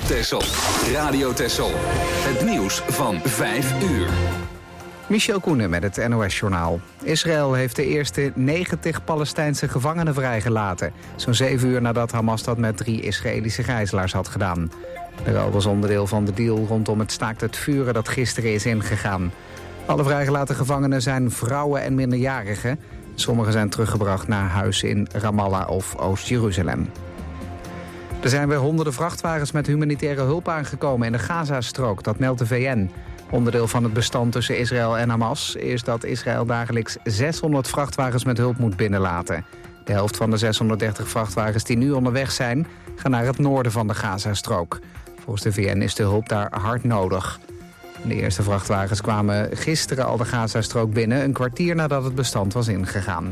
Texel. Radio Texel. Het nieuws van 5 uur. Michel Koenen met het NOS-journaal. Israël heeft de eerste 90 Palestijnse gevangenen vrijgelaten. Zo'n 7 uur nadat Hamas dat met 3 Israëlische gijzelaars had gedaan. De ruil was onderdeel van de deal rondom het staakt het vuren dat gisteren is ingegaan. Alle vrijgelaten gevangenen zijn vrouwen en minderjarigen. Sommigen zijn teruggebracht naar huis in Ramallah of Oost-Jeruzalem. Er zijn weer honderden vrachtwagens met humanitaire hulp aangekomen in de Gazastrook, dat meldt de VN. Onderdeel van het bestand tussen Israël en Hamas is dat Israël dagelijks 600 vrachtwagens met hulp moet binnenlaten. De helft van de 630 vrachtwagens die nu onderweg zijn, gaan naar het noorden van de Gazastrook. Volgens de VN is de hulp daar hard nodig. De eerste vrachtwagens kwamen gisteren al de Gazastrook binnen, een kwartier nadat het bestand was ingegaan.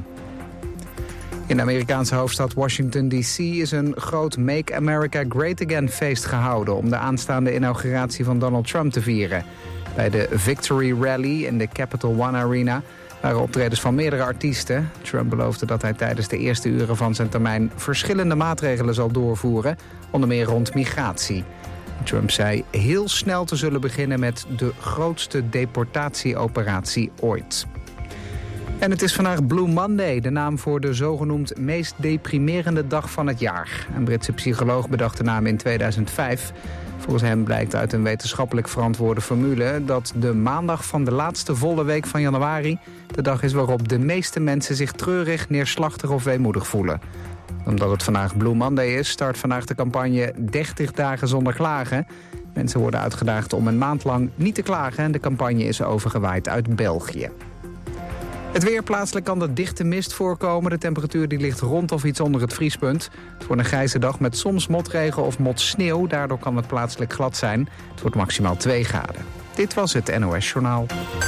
In de Amerikaanse hoofdstad Washington D.C. is een groot Make America Great Again feest gehouden om de aanstaande inauguratie van Donald Trump te vieren. Bij de Victory Rally in de Capital One Arena waren optredens van meerdere artiesten. Trump beloofde dat hij tijdens de eerste uren van zijn termijn verschillende maatregelen zal doorvoeren, onder meer rond migratie. Trump zei heel snel te zullen beginnen met de grootste deportatieoperatie ooit. En het is vandaag Blue Monday, de naam voor de zogenoemd meest deprimerende dag van het jaar. Een Britse psycholoog bedacht de naam in 2005. Volgens hem blijkt uit een wetenschappelijk verantwoorde formule dat de maandag van de laatste volle week van januari de dag is waarop de meeste mensen zich treurig, neerslachtig of weemoedig voelen. Omdat het vandaag Blue Monday is, start vandaag de campagne 30 dagen zonder klagen. Mensen worden uitgedaagd om een maand lang niet te klagen en de campagne is overgewaaid uit België. Het weer, plaatselijk kan er dichte mist voorkomen. De temperatuur die ligt rond of iets onder het vriespunt. Het wordt een grijze dag met soms motregen of motsneeuw. Daardoor kan het plaatselijk glad zijn. Het wordt maximaal 2 graden. Dit was het NOS Journaal.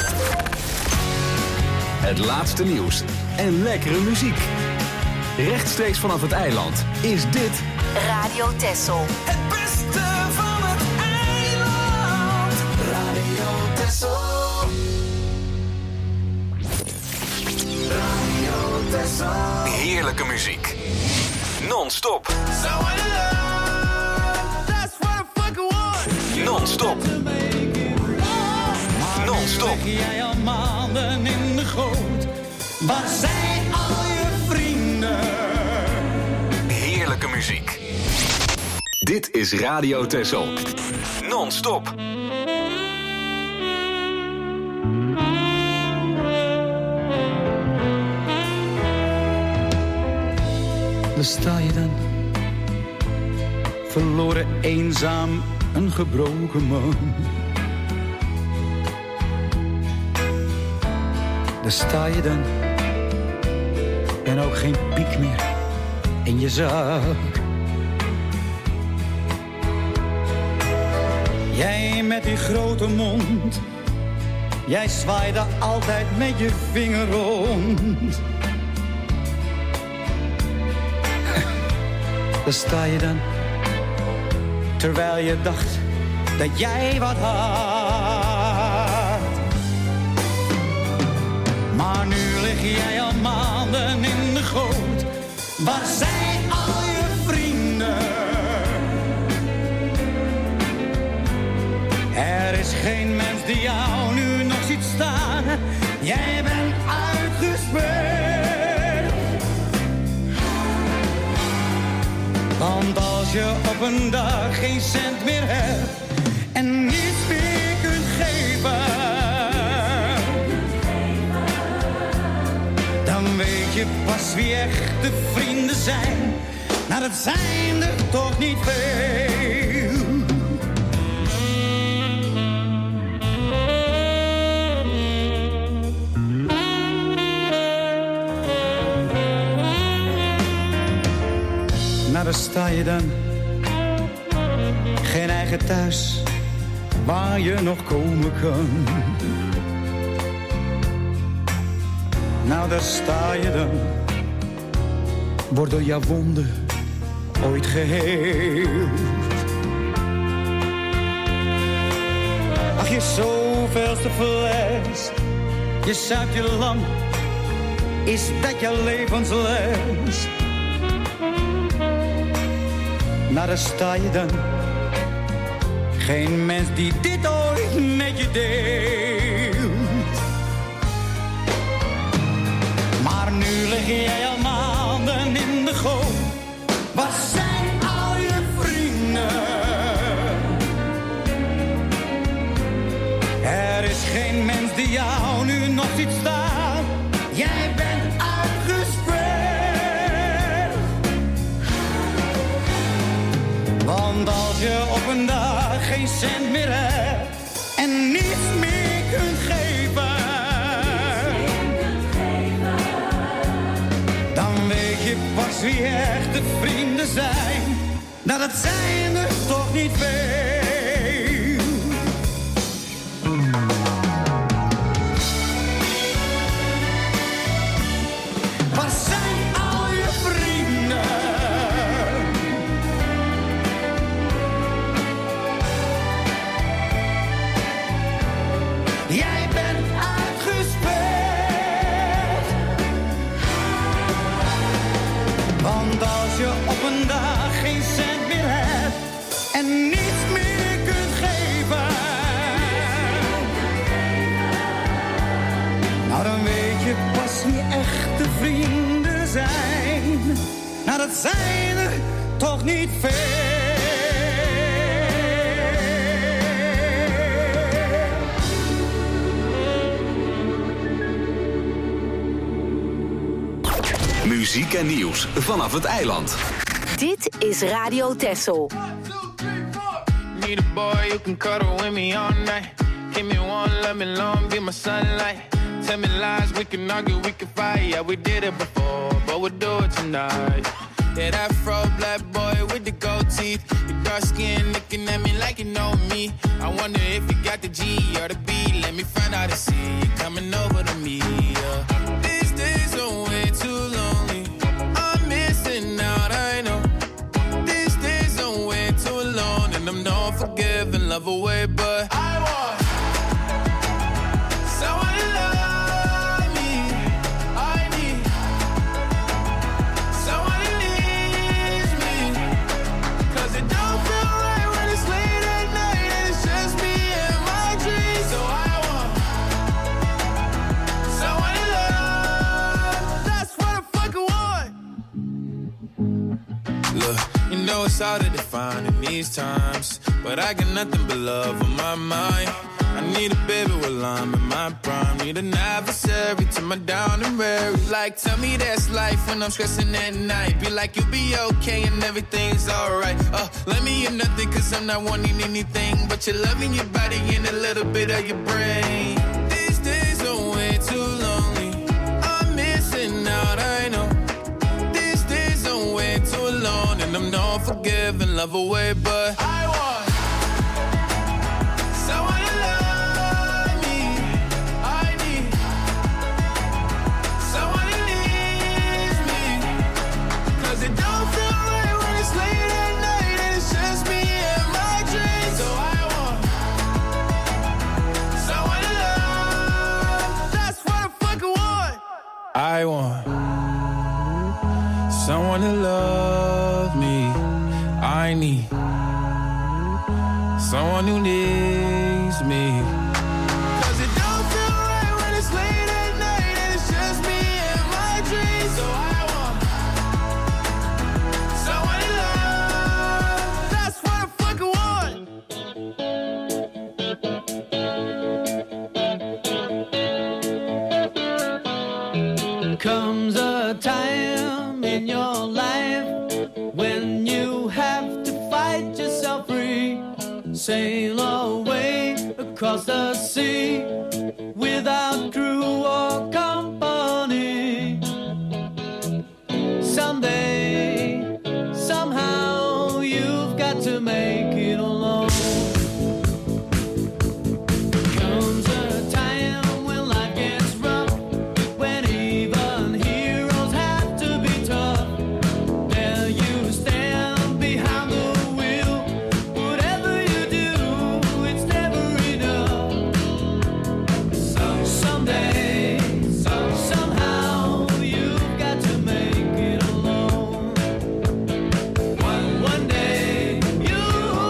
Het laatste nieuws en lekkere muziek. Rechtstreeks vanaf het eiland is dit Radio Texel. Het beste van het eiland. Radio Texel. Radio Texel. heerlijke muziek. Non-stop. Non-stop. Non-stop. Jij al maanden in de goot. Waar zijn al je vrienden? Heerlijke muziek. Dit is Radio Texel. Non-stop. Daar sta je dan, verloren, eenzaam, een gebroken man. Daar sta je dan, en ook geen piek meer in je zak. Jij met die grote mond, jij zwaaide altijd met je vinger rond. Daar sta je dan, terwijl je dacht dat jij wat had. Maar nu lig jij al maanden in de goot. Waar zijn al je vrienden? Er is geen mens die jou nu nog ziet staan. Jij bent uitgespeeld. Want als je op een dag geen cent meer hebt en niets meer kunt geven, dan weet je pas wie echte vrienden zijn. Nou, dat zijn er toch niet veel. Nou, daar sta je dan, geen eigen thuis waar je nog komen kan. Nou, daar sta je dan, wordt door jouw wonden ooit geheeld. Ach, je zoveelste fles, je zuipt je lang, is dat jouw levensles? Nou, daar sta je dan, geen mens die dit ooit met je deelt. Maar nu lig jij al maanden in de goot. Waar zijn al je vrienden? Er is geen mens die jou nu nog ziet staan. Jij bent uitgespeeld. Want als je op een dag geen cent meer hebt en niets meer kunt geven, dan weet je pas wie echte vrienden zijn. Nou, dat zijn er toch niet veel. Waar zijn al je vrienden? Jij bent uitgespeeld. Want als je op een dag geen cent meer hebt en niets meer kunt geven, nou dan weet je pas wie echte vrienden zijn. Nou dat zijn er toch niet veel. Muziek en nieuws vanaf het eiland. Dit is Radio Texel. Need a boy you can cuddle with me all night. Give me one, let me long, be my sunlight. Tell me lies, we can argue, we can fight. Yeah, we did it before, but we'll do it tonight. Yeah, that fro black boy with the gold teeth. Your dark skin looking at me like you know me. I wonder if you got the G or the B. Let me find out and see you coming over to me. Yeah. These days are way too lonely. I'm missing out, I know. These days are way too alone. And I'm not forgiving, love away, but I want someone to love me. I need someone who needs me. 'Cause it don't feel right when it's late at night and it's just me and my dreams. So I want someone to love. That's what I fucking want. Look, you know it's hard to define in these times, but I got nothing but love on my mind. I need a baby while I'm in my prime. Need an adversary to my down and weary. Like, tell me that's life when I'm stressing at night. Be like, you'll be okay and everything's alright. Let me in nothing 'cause I'm not wanting anything but your love in your body and a little bit of your brain. These days are way too lonely. I'm missing out, I know. These days are way too alone. And I'm not forgiving, love away, but I want someone to love me. I need someone who needs me. 'Cause it don't feel right when it's late at night and it's just me and my dreams. So I want someone to love. That's what I fucking want. I want someone to love me. I need someone who needs me. 'Cause it don't feel right when it's late at night and it's just me and my dreams. So I want someone to love. That's what I fucking want. Comes a time in your life when you have to fight yourself free. Sail away across the sea without crew or company. Someday, somehow, you've got to make it alone. Comes a time when life gets rough, when even heroes have to be tough. There you stand behind the wheel. Whatever you do, it's never enough. Someday, somehow, you've got to make it alone. One day, you'll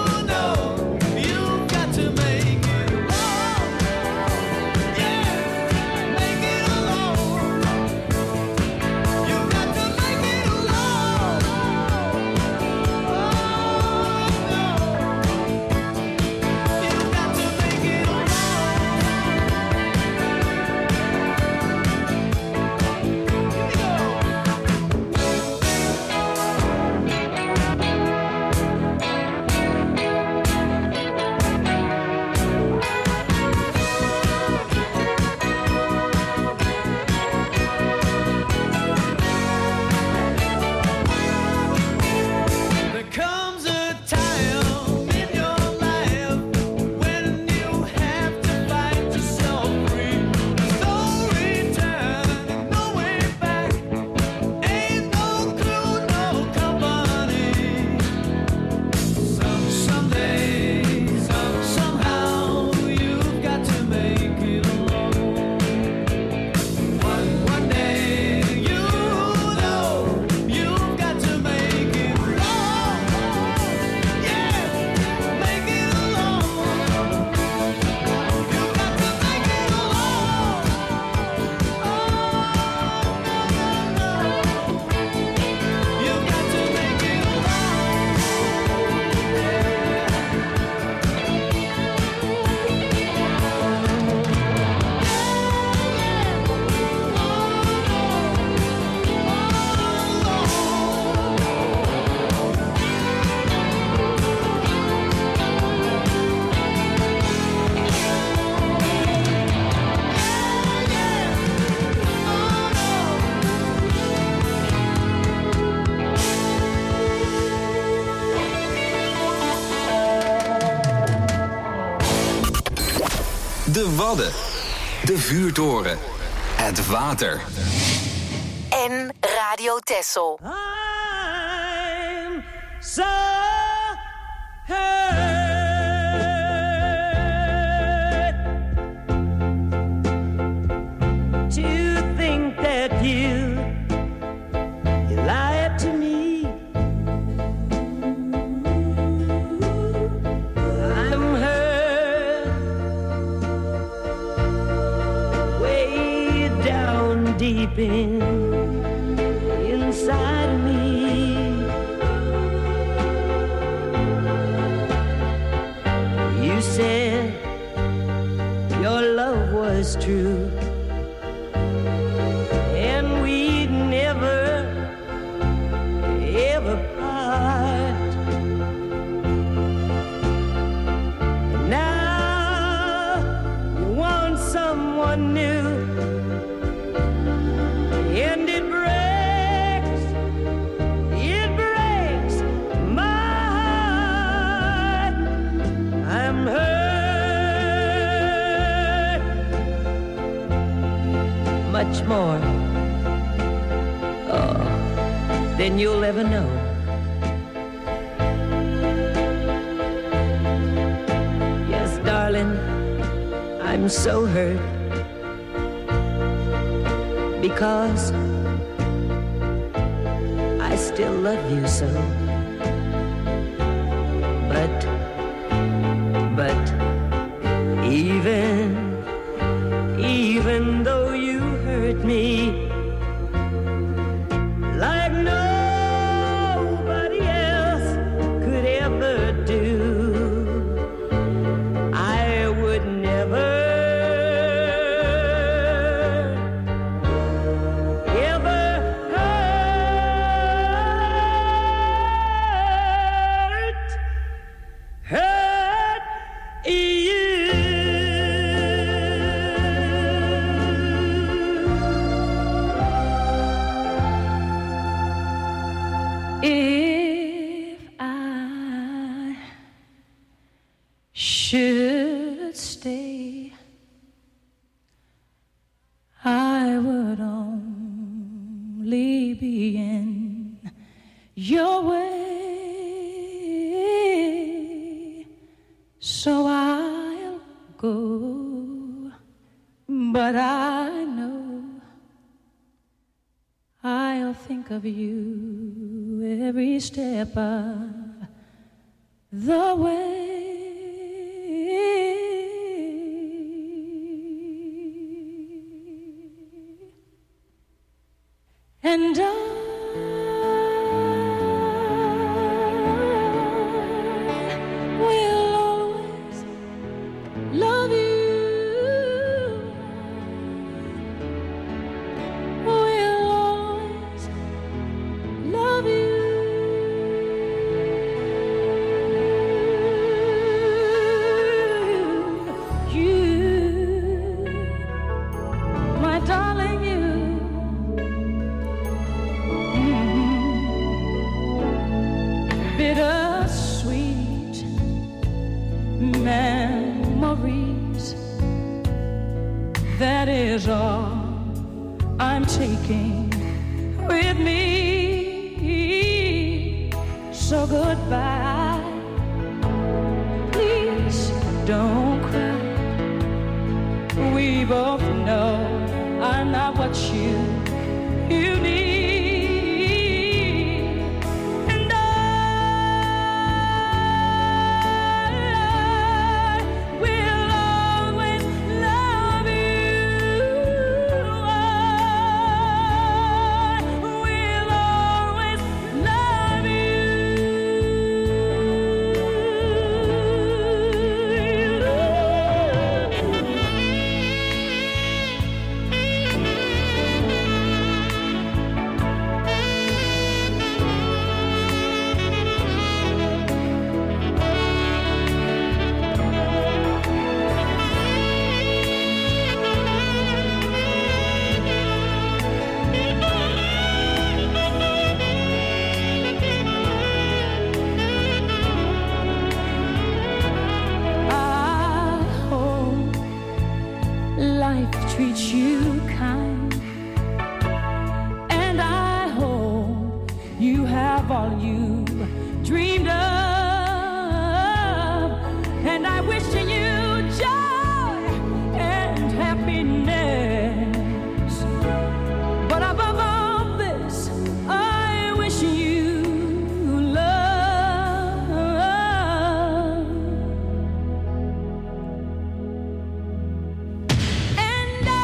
De Wadden. De vuurtoren. Het water. En Radio Texel. I'm so hurt to think that you lied to me. I'm hurt way down deep inside of me. You said your love was true, and we'd never, ever part. And now you want someone new, and it breaks my heart. I'm hurt much more than you'll ever know. Yes, darling, I'm so hurt because I still love you so. But even though you hurt me like nobody else could ever do, I would never ever hurt you. If I should stay, I would only be in your way, so I'll go, but I know I'll think of you every step of the way. And I will always love you. Will always love you. You, my darling, you. Bittersweet memories, that is all I'm taking with me. So goodbye, please don't cry. We both know I'm not what you need. treats you kind. And I hope you have all you dreamed of. And I wish you joy and happiness. But above all this, I wish you love. And I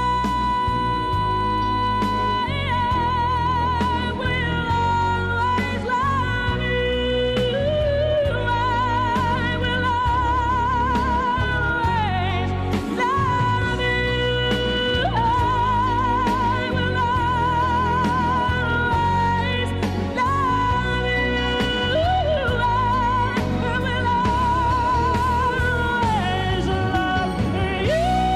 will always love you. I will always love you. I will always love you. I will always love you.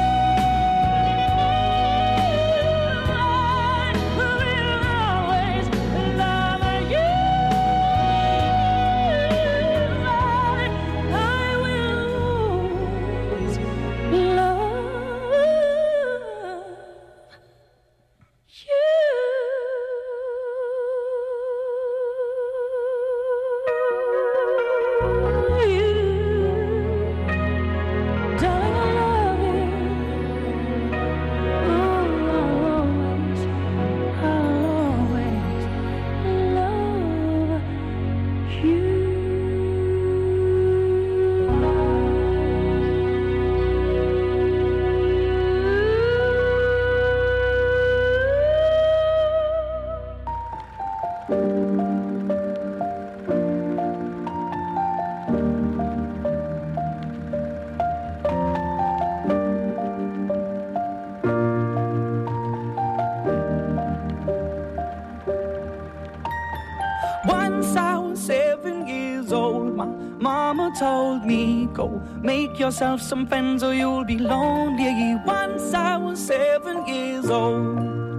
Once I was 7 years old, my mama told me, go make yourself some friends or you'll be lonely. Once I was 7 years old.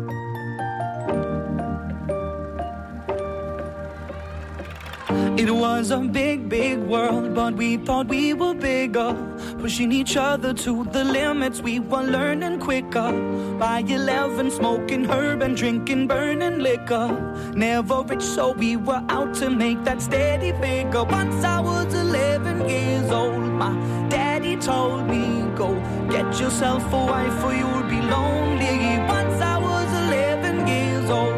It was a big, big world, but we thought we were bigger, pushing each other to the limits. We were learning quicker. By 11, smoking herb and drinking burning liquor. Never rich, so we were out to make that steady figure. Once I was 11 years old, my daddy told me, go get yourself a wife or you'll be lonely. Once I was 11 years old.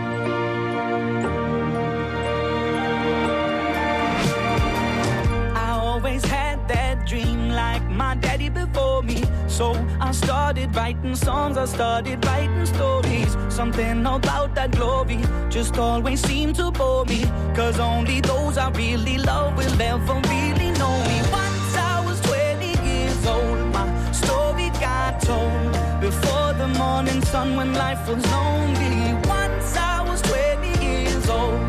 Always had that dream like my daddy before me. So I started writing songs, I started writing stories. Something about that glory just always seemed to bore me. Cause only those I really love will ever really know me. Once I was 20 years old, my story got told. Before the morning sun when life was lonely. Once I was 20 years old.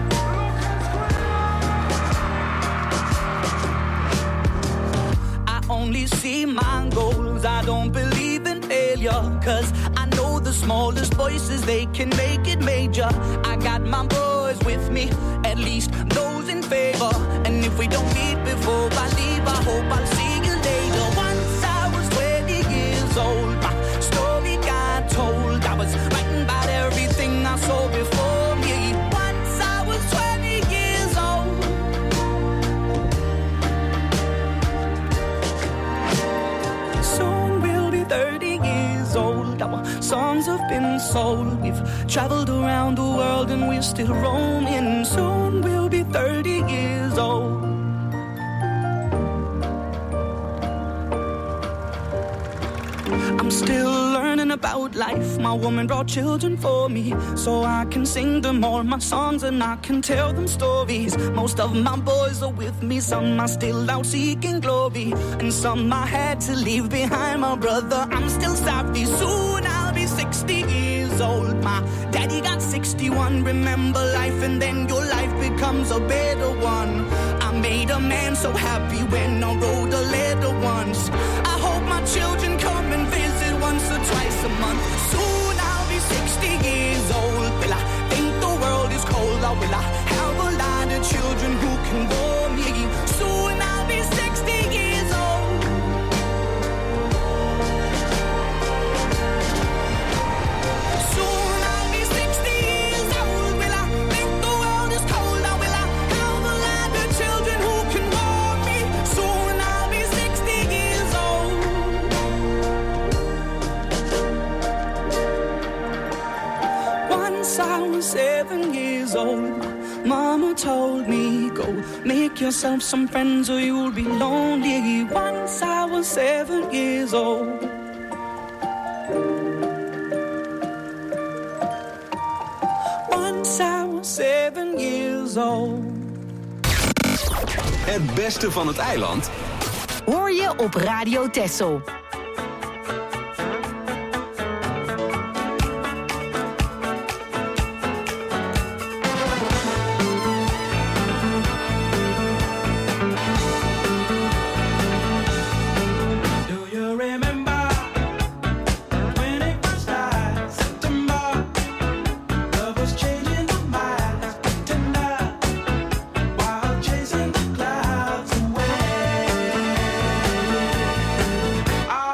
Only see my goals, I don't believe in failure. Cause I know the smallest voices, they can make it major. I got my boys with me, at least those in favor. And if we don't meet before I leave, I hope I'll see you later. Once I was 20 years old, my story got told. I was writing about everything I saw before me. Once I was 20 years old. Soon we'll be 30 years old. Our songs have been sold. We've traveled around the world and we're still roaming. Soon we'll be 30 years old. I'm still learning about life. My woman brought children for me, so I can sing them all my songs and I can tell them stories. Most of my boys are with me, some are still out seeking glory, and some I had to leave behind. My brother, I'm still sorry. Soon I'll be 60 years old. My daddy got 61. Remember life and then your life becomes a better one. I made a man so happy when I wrote a letter once. I hope my children come and visit once or twice a month. Soon I'll be 60 years old. Will I think the world is cold, or will I have a lot of children who can bore me? Soon I'll be 60 years old. I was 7 years old, Mama told me, go make yourself some friends or you'll be lonely. Once I was 7 years old. Once I was 7 years old. Het beste van het eiland Hoor je op Radio Texel. I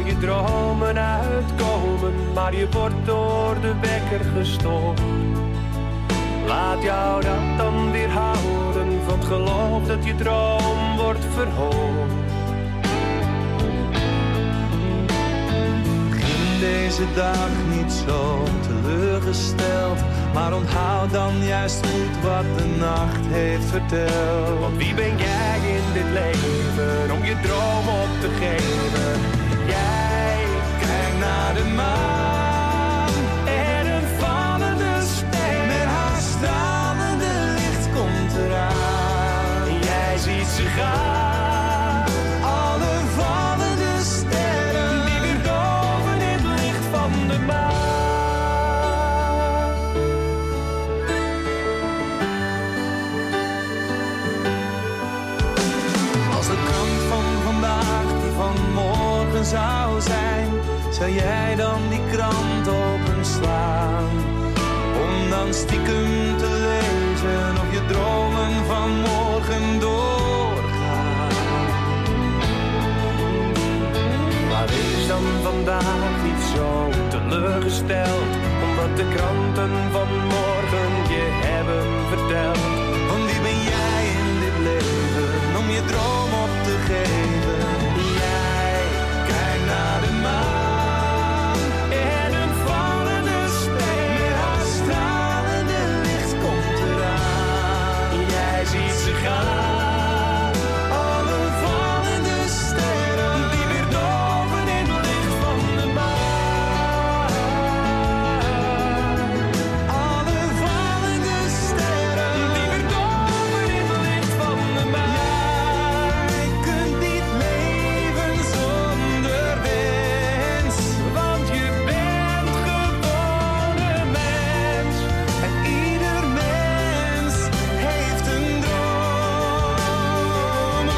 je dromen uitkomen, maar je wordt door de wekker gestoord. Laat jou dat dan weer houden van het geloof dat je droom wordt verhoord. Begin deze dag niet zo teleurgesteld, maar onthoud dan juist goed wat de nacht heeft verteld. Want wie ben jij in dit leven om je droom op te geven? Jij kijkt naar de maan en een vallende ster. Met haar stralende licht komt eraan. En jij ziet ze gaan, alle vallende sterren die weer doven in het licht van de maan. Als de krant van vandaag die van morgen zou zijn, zou jij dan die krant openslaan? Om dan stiekem te lezen of je dromen van morgen doorgaan. Maar wees dan vandaag niet zo teleurgesteld, omdat de kranten van morgen je hebben verteld. Want wie ben jij in dit leven om je droom op te geven? Jij kijkt naar de maan en een vallende ster. Met haar stralende licht komt eraan. Jij ziet ze gaan, alle vallende sterren die weer doven in het licht van de maan. alle vallende sterren Die weer doven in het licht van de maan. Jij kunt niet leven zonder wens, Want je bent gewoon een mens. en ieder mens heeft een droom.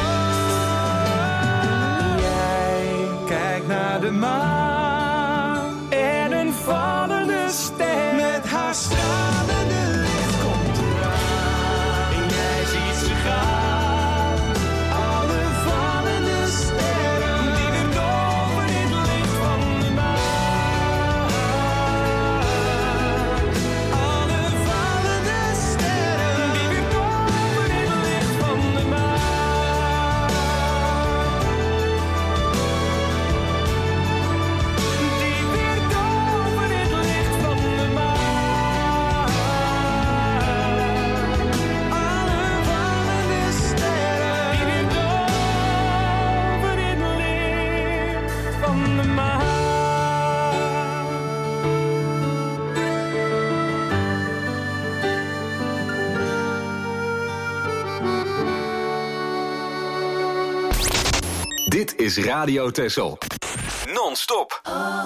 Jij kijkt naar de maan En een vallende ster. met haar stralende licht komt eraan. En jij ziet ze gaan, Alle vallende sterren die weer doven in het licht van de maan. alle vallende sterren Die weer doven in het licht van de maan. Die weer doven in het licht van de maan. alle vallende sterren Die weer doven in het licht van de maan. Dit is Radio Texel. Non-stop.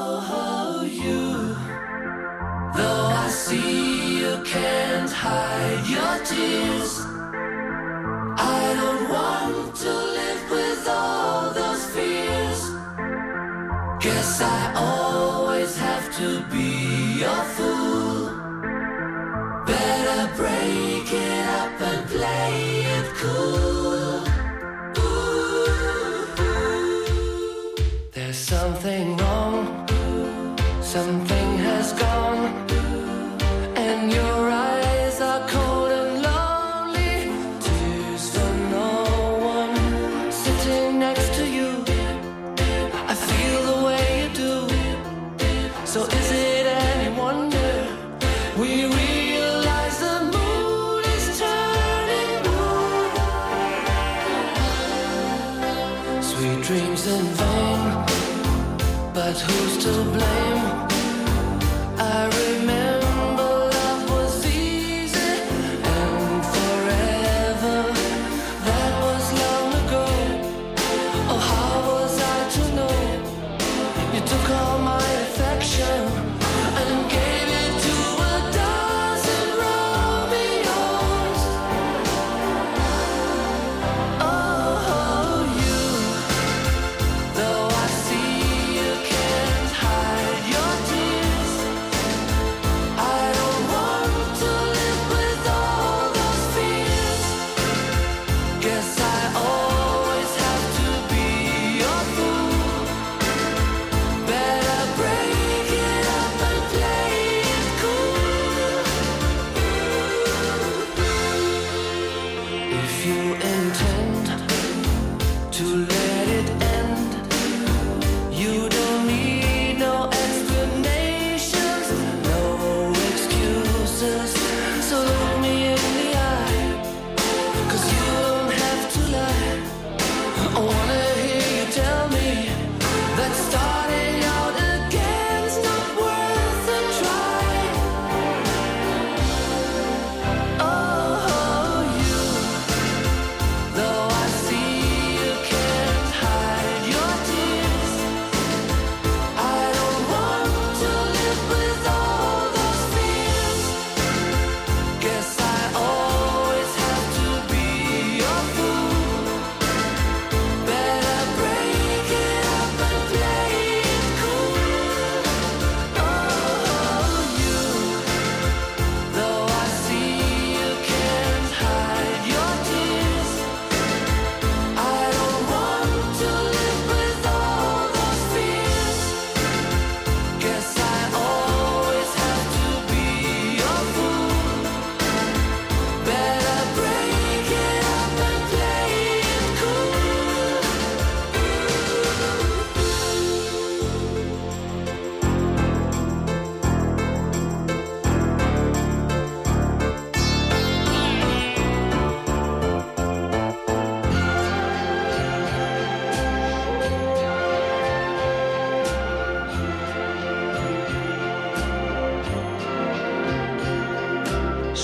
Though I see you can't hide your tears, I don't want to live with all those fears. Guess I always have to be your fool. Better break it up and play it cool. There's something wrong, something has gone, and your eyes are cold and lonely. Tears for no one sitting next to you. I feel the way you do. So is it any wonder we realize the mood is turning blue? Sweet dreams in vain, but who's to blame? I remember love was easy and forever. That was long ago. Oh, how was I to know? You took all my affection and gave it to a dozen Romeos. Oh, you, though I see you can't hide your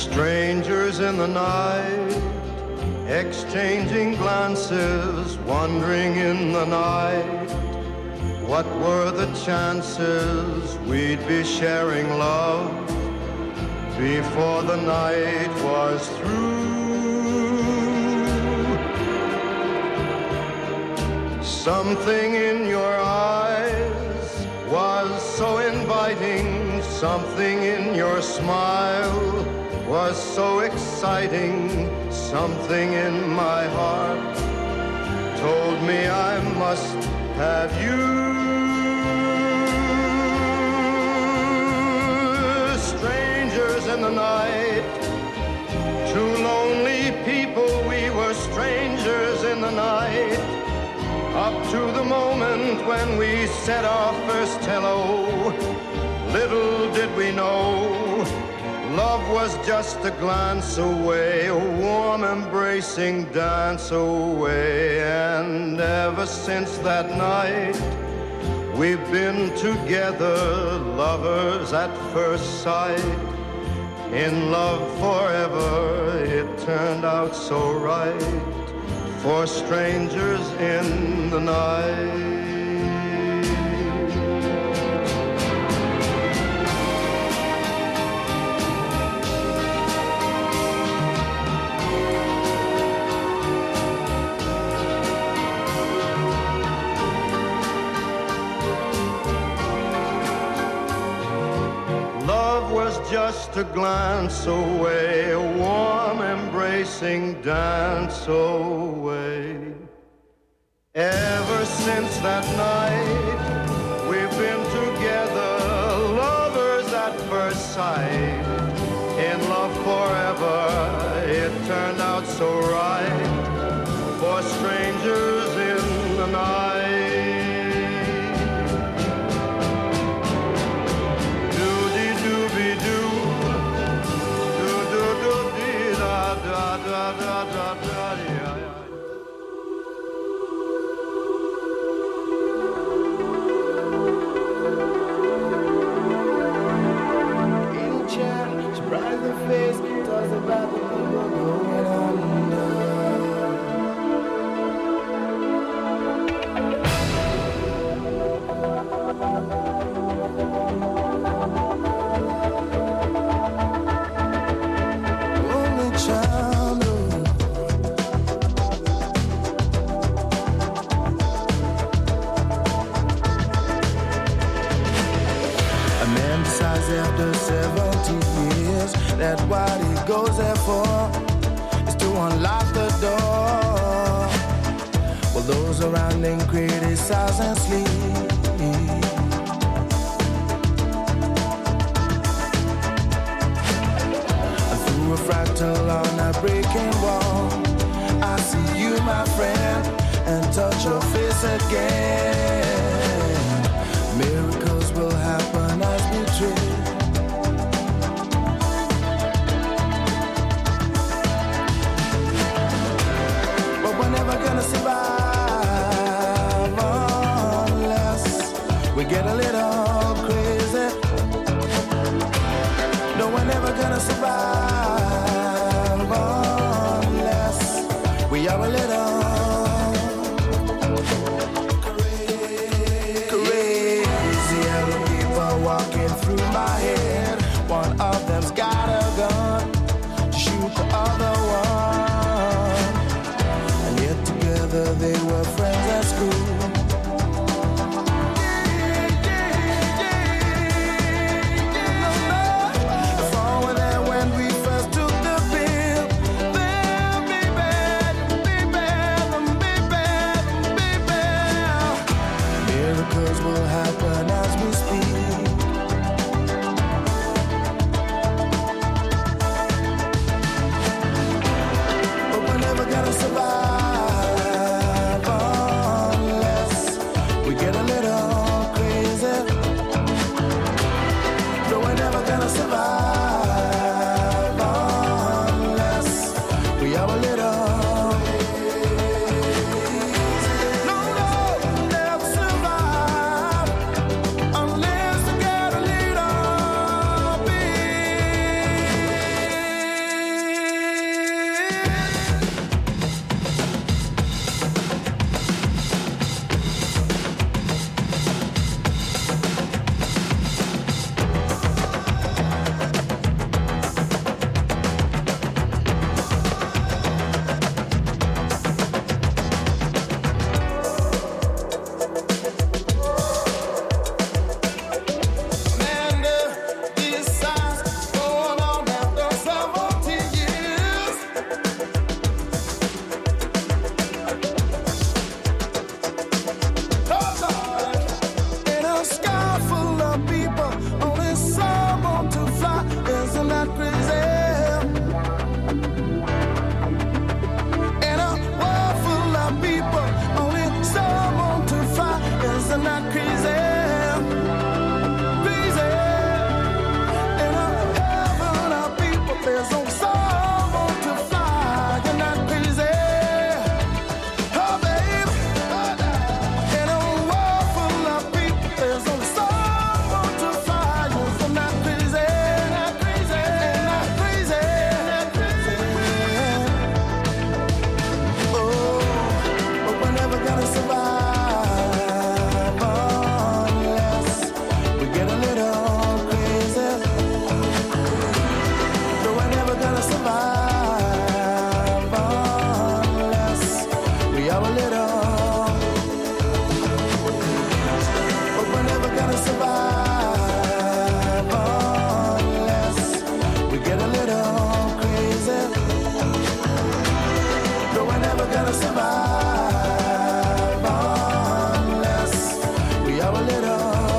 Strangers in the night, exchanging glances, wandering in the night. What were the chances we'd be sharing love before the night was through? Something in your eyes was so inviting, something in your smile was so exciting, something in my heart told me I must have you. Strangers in the night, two lonely people, we were strangers in the night, up to the moment when we said our first hello. Little did we know, love was just a glance away, a warm embracing dance away. And ever since that night, we've been together, lovers at first sight. In love forever, it turned out so right, for strangers in the night. Just a glance away, a warm embracing dance away. Ever since that night, we've been together, lovers at first sight. In love forever, it turned out so right, for strangers in the night. After 70 years, that what he goes there for is to unlock the door. Well, those around him criticize and sleep. Through a fractal on a breaking wall, I see you, my friend, and touch your face again. Miracles will happen as we dream. But we're never gonna survive unless we get a little crazy. No, we're never gonna survive unless we are a little crazy. gonna survive unless we are a little. But we're never gonna survive unless we get a little crazy. But we're never gonna survive unless we are a little.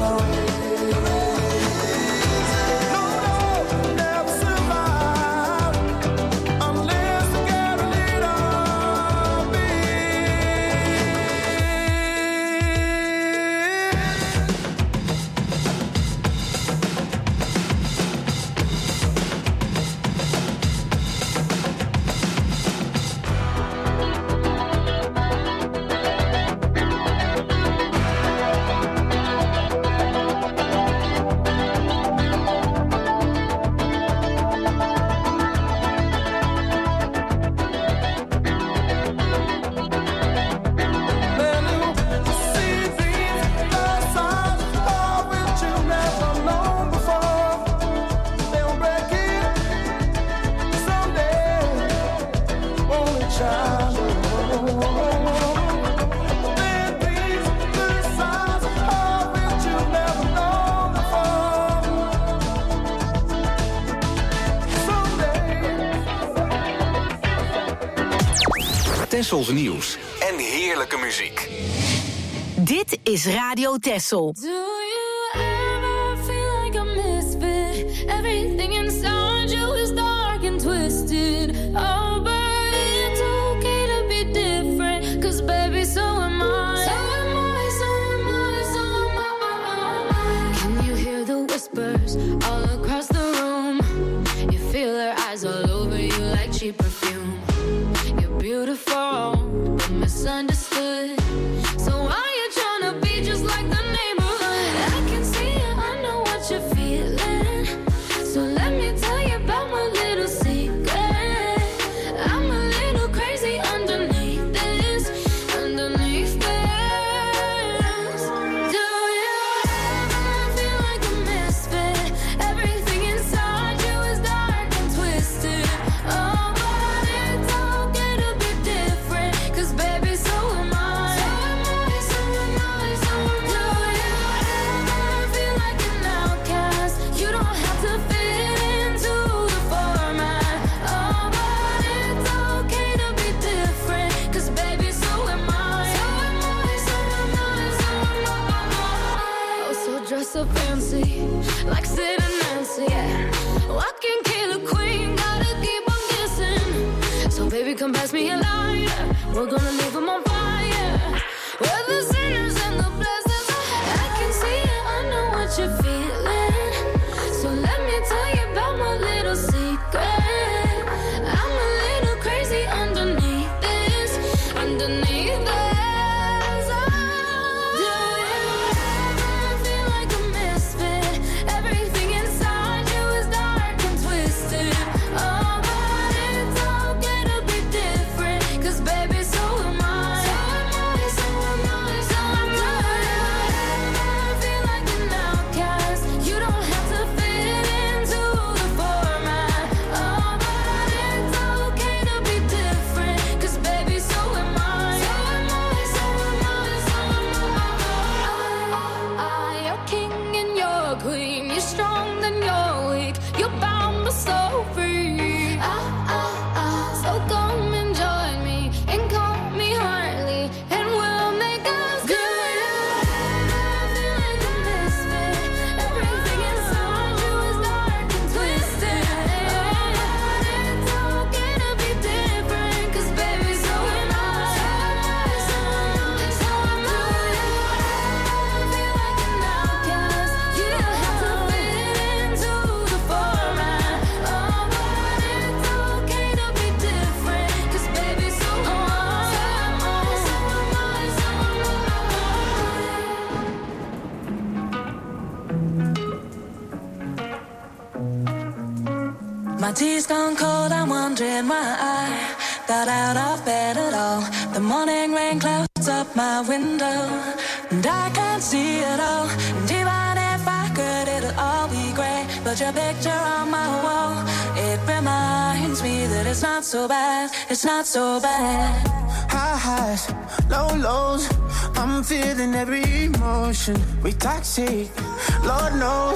Tessels nieuws en heerlijke muziek. Dit is Radio Tessel. Do you ever feel like a misfit? Everything inside you is dark and twisted. Oh, but it's okay to be different. 'Cause baby, so am I. So am I, so am I, so am I. Can you hear the whispers all across the room? You feel their eyes all over you like cheap perfume. You're beautiful, but misunderstood. So why you tryna be just like the neighborhood? I can see it, I know what you're feeling. So let me tell you about my little secret. I'm a little crazy underneath this, underneath this. Do you ever feel like a misfit? Everything inside you is dark and twisted. Oh, but it's okay to be different. 'Cause baby, so am I. So am I, so am I, so am I. Do you ever feel like an outcast? You don't have to fit into the format. Oh, but it's okay to be different. 'Cause baby, so am I. So am I, so am I, so am I. Oh, so dress so fancy, like Sid and Nancy. Yeah. Walking killer queen, gotta keep on kissing. So baby, come pass me a lighter. We're gonna leave them on fire. We're the sinners and the blessings. I can see it, I know what you're feeling. So let me tell you about my little secret. I'm a little crazy underneath this, underneath this. Do you ever feel like a misfit? Everything inside you is dark and twisted. Oh, but it's okay to be different. 'Cause baby, so am I. So am I, so am I, so am I. Do you ever feel like an outcast? You don't have to fit into the format. Oh, but it's okay to be different. 'Cause baby, so am I. So am I, so am I, so am I. You're king and you're queen. You're strong then you're weak. You're bound but so free. So come and join me and call me Harley, and we'll make us good. Do you ever feel like a misfit? Everything inside you is dark and twisted. Oh, but it's okay to be different. 'Cause baby, so am I. So am I, so am I, so am I. Do you ever feel like an outcast? You don't have to fit into the format. Oh, but it's okay to be different. 'Cause baby, so am I. So am I, so am I, so am I. My tea's gone cold, I'm wondering why I got out of bed at all. The morning rain clouds up my window, and I can't see it all. And even if I could, it'll all be grey. But your picture on my wall, it reminds it's not so bad, it's not so bad. High highs, low lows, I'm feeling every emotion. We toxic, Lord knows.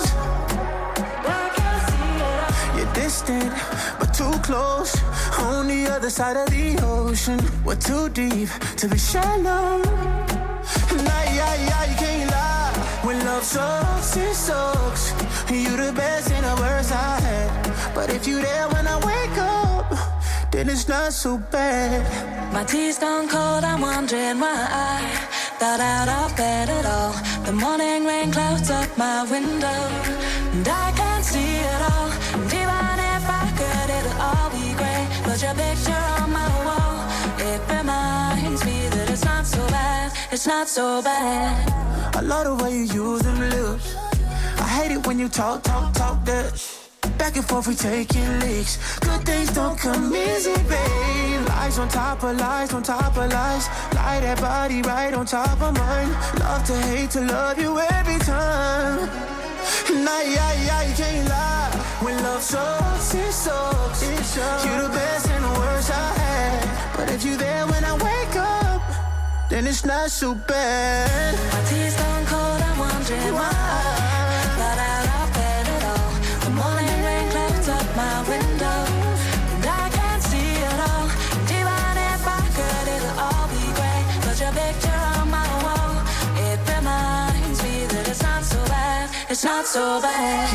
You're distant, but too close. On the other side of the ocean, we're too deep to be shallow. Nah, yeah, you can't lie. When love sucks, it sucks. You the best and the worst I had. But if you there when I wake up, then it's not so bad. My tea's gone cold, I'm wondering why I got out of bed at all. The morning rain clouds up my window, and I can't see it all. And even if I could, it'll all be great. But your picture on my wall, it reminds me that it's not so bad, it's not so bad. I love the way you use them lips. I hate it when you talk that. Back and forth we taking leaks. Good things don't come easy, babe. Lies on top of lies on top of lies. Lie that body right on top of mine. Love to hate to love you every time. Nah, yeah, you can't lie. When love sucks, it sucks. You the best and the worst I had. But if you there when I wake up, then it's not so bad. My tea's gone cold, I'm wondering why I got out of bed at all. The morning rain clouds up my window, and I can't see it all. And even if I could, it'll all be great. But your picture on my wall, it reminds me that it's not so bad, it's not so bad.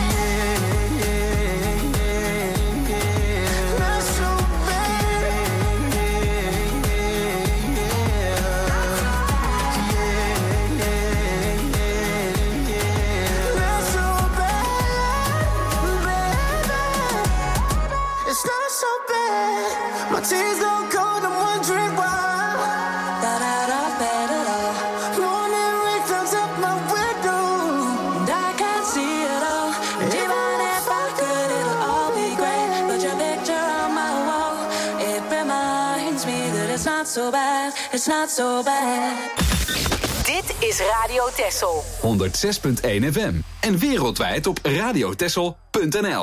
My tears don't cold, I'm wondering why. Got out of bed at all. Morning rain comes up my window, and I can't see it all. And even if I could, it'll all be great. But your picture on my wall, it reminds me that it's not so bad, it's not so bad. Dit is Radio Texel. 106.1 FM. En wereldwijd op radiotexel.nl.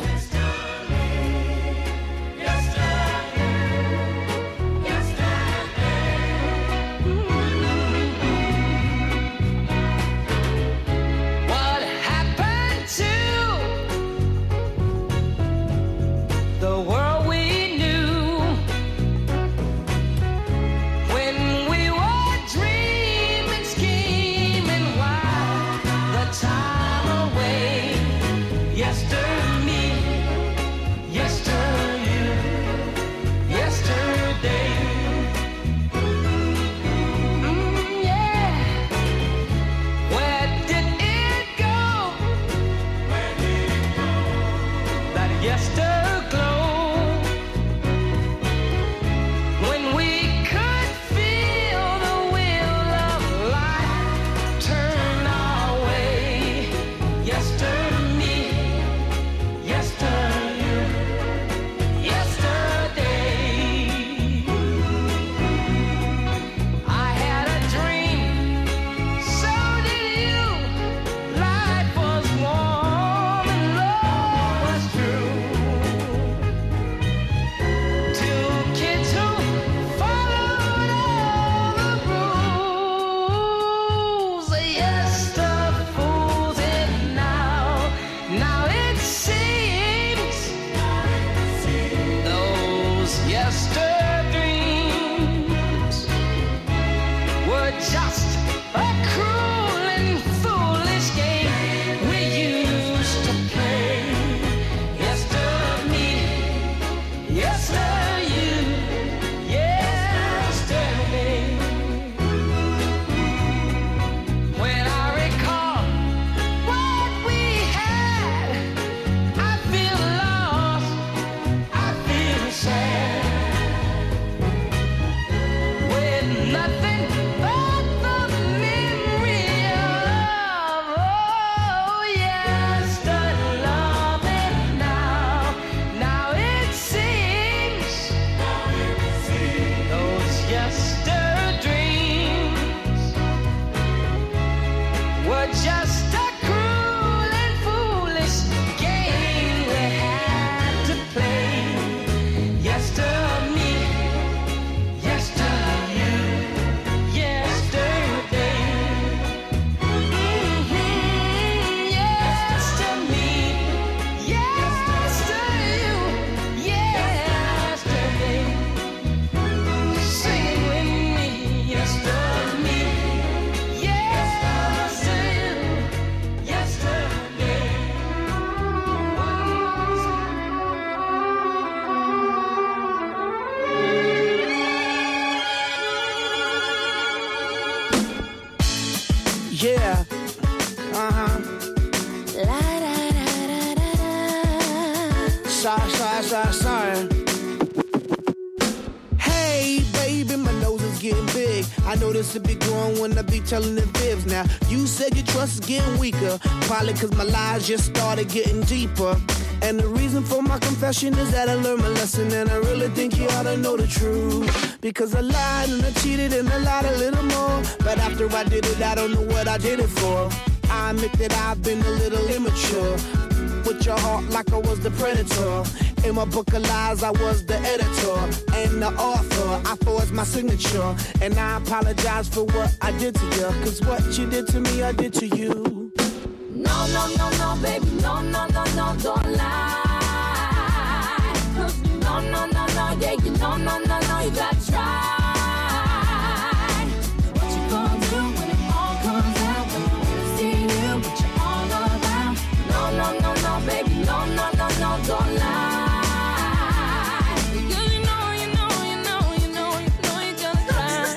I know this will be growing when I be telling the fibs. Now, you said your trust is getting weaker, probably cause my lies just started getting deeper. And the reason for my confession is that I learned my lesson, and I really think you ought to know the truth. Because I lied and I cheated and I lied a little more, but after I did it, I don't know what I did it for. I admit that I've been a little immature, with your heart like I was the predator. In my book of lies, I was the editor and the author. I forged my signature, and I apologize for what I did to you. Cause what you did to me, I did to you. No, no, no, no, baby, no, no, no, no, don't lie. No, no, no, no, yeah, you no, no, no, no, you gotta try. What you gonna do when it all comes out? When you see you, what you all about? No, no, no, no, baby, no, no, no, no, don't lie. Because you know you gotta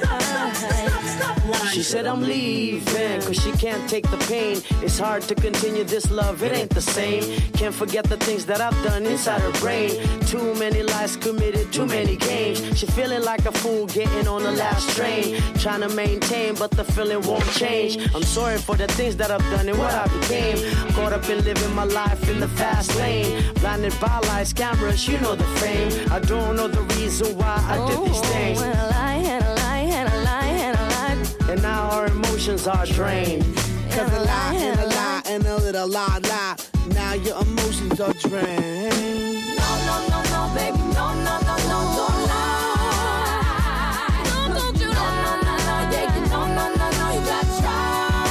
try. She said I'm leaving, cause she can't take the pain. It's hard to continue this love, it ain't the same. Can't forget the things that I've done inside her brain. Too many lies committed, too many games. She feeling like a fool getting on the last train. Trying to maintain, but the feeling won't change. I'm sorry for the things that I've done and what I became. Caught up in living my life in the fast lane. Blinded by lights, cameras, you know the fame. I don't know the reason why I did these things. And a lie, and a lie, and a lie, and a lie. And now our emotions are drained. Cause a lie and a lie and a little lie. Now your emotions are drained. No, no, no, no, baby, no, no, no, no, don't lie. No, don't you lie. No, no, no, yeah, you no, no, no, no, you gotta try.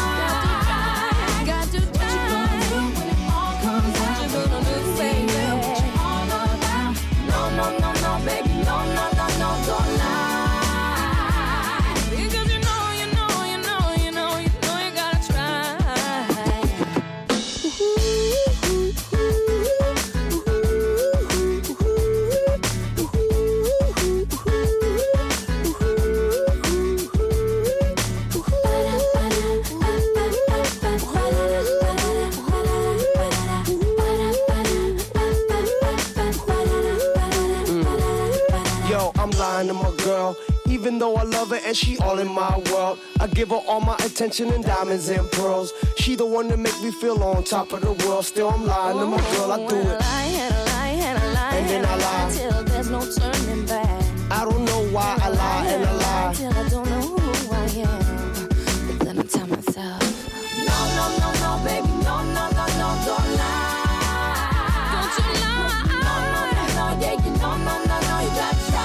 Got to try. What you gonna do when it all comes out? What you gonna do, baby? What you all about? No, no, no, no, baby, no, no, no, no, don't lie. To my girl, even though I love her and she all in my world. I give her all my attention and diamonds and pearls. She the one that make me feel on top of the world. Still I'm lying to my girl, I do it. And a lie, and a lie, and then I lie till there's no turning back. I don't know why I lie and I lie till I don't know who I am. But then I tell myself, no, no, no, no, baby, no, no, no, no, don't lie. Don't you lie. No, no, no, no, yeah, you no, no, no, no, you gotta try.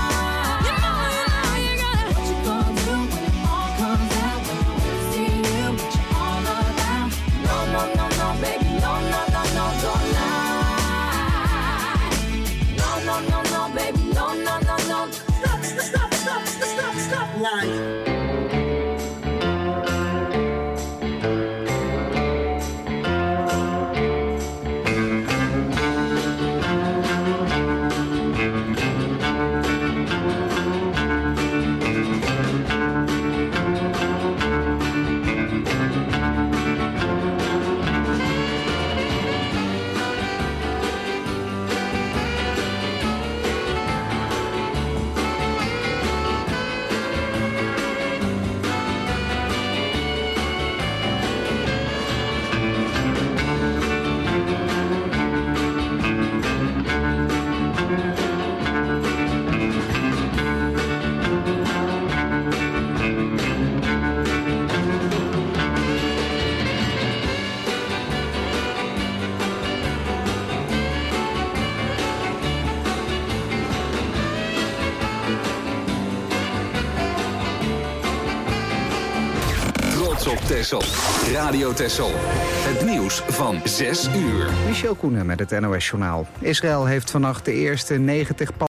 Op Texel. Radio Texel. Het nieuws van 6 uur. Michel Koenen met het NOS-journaal. Israël heeft vannacht de eerste 90